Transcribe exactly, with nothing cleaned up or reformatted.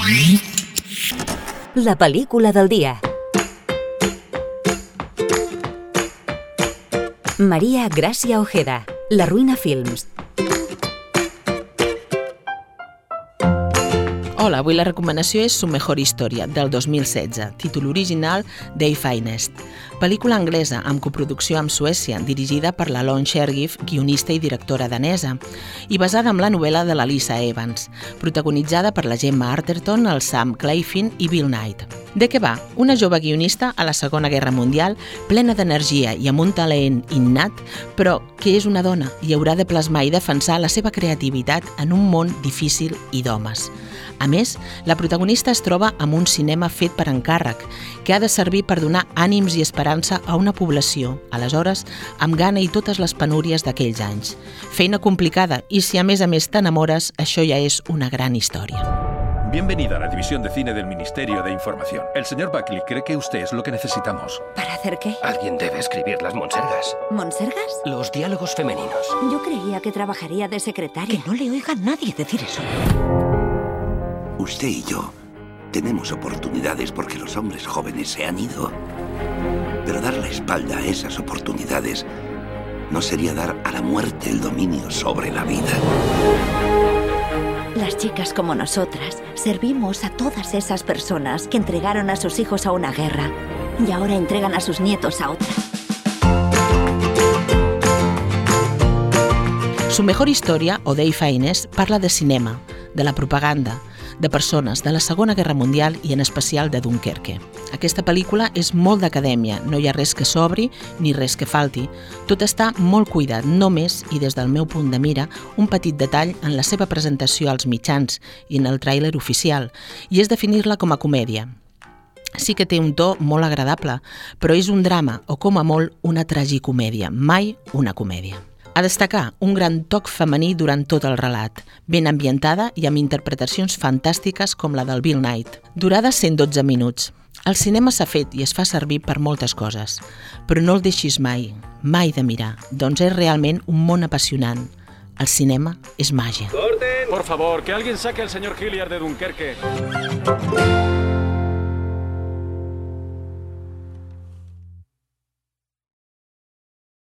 La pel·lícula del dia. María Gracia Ojeda, La Ruina Films. Hola, avui la recomanació és Su mejor historia, del dos mil setze, títol original Dave Finest. Pel·lícula anglesa amb coproducció amb Suècia, dirigida per la Lone Shergill, guionista i directora danesa, i basada en la novel·la de la Lisa Evans, protagonitzada per la Gemma Arterton, el Sam Claflin i Bill Knight. De què va? Una jove guionista a la Segona Guerra Mundial, plena d'energia i amb un talent innat, però que és una dona i haurà de plasmar i defensar la seva creativitat en un món difícil i d'homes. A més, la protagonista es troba amb un cinema fet per encàrrec, que ha de servir per donar ànims i esperança a una població, aleshores, amb gana i totes les penúries d'aquells anys. Feina complicada i si a més a més t'enamores, això ja és una gran història. Bienvenida a la División de Cine del Ministerio de Información. El señor Buckley cree que usted es lo que necesitamos. ¿Para hacer qué? Alguien debe escribir las monsergas. ¿Monsergas? Los diálogos femeninos. Yo creía que trabajaría de secretaria. Que no le oiga a nadie decir eso. Usted y yo tenemos oportunidades porque los hombres jóvenes se han ido. Pero dar la espalda a esas oportunidades no sería dar a la muerte el dominio sobre la vida. Las chicas como nosotras servimos a todas esas personas que entregaron a sus hijos a una guerra y ahora entregan a sus nietos a otra. Su mejor historia, o Dave Finest, parla de cinema, de la propaganda, de persones, de la Segona Guerra Mundial i en especial de Dunkerque. Aquesta pel·lícula és molt d'acadèmia, no hi ha res que sobri ni res que falti. Tot està molt cuidat, només, i des del meu punt de mira, un petit detall en la seva presentació als mitjans i en el tràiler oficial, i és definir-la com a comèdia. Sí que té un to molt agradable, però és un drama, o com a molt una tragicomèdia, mai una comèdia. A destacar un gran toc femení durant tot el relat, ben ambientada i amb interpretacions fantàstiques com la del Bill Knight. Durada cent dotze minuts. El cinema s'ha fet i es fa servir per moltes coses, però no el deixis mai, mai de mirar, doncs és realment un món apassionant. El cinema és màgia. ¡Orden! Por favor, que alguien saque al señor Hilliard de Dunkerque.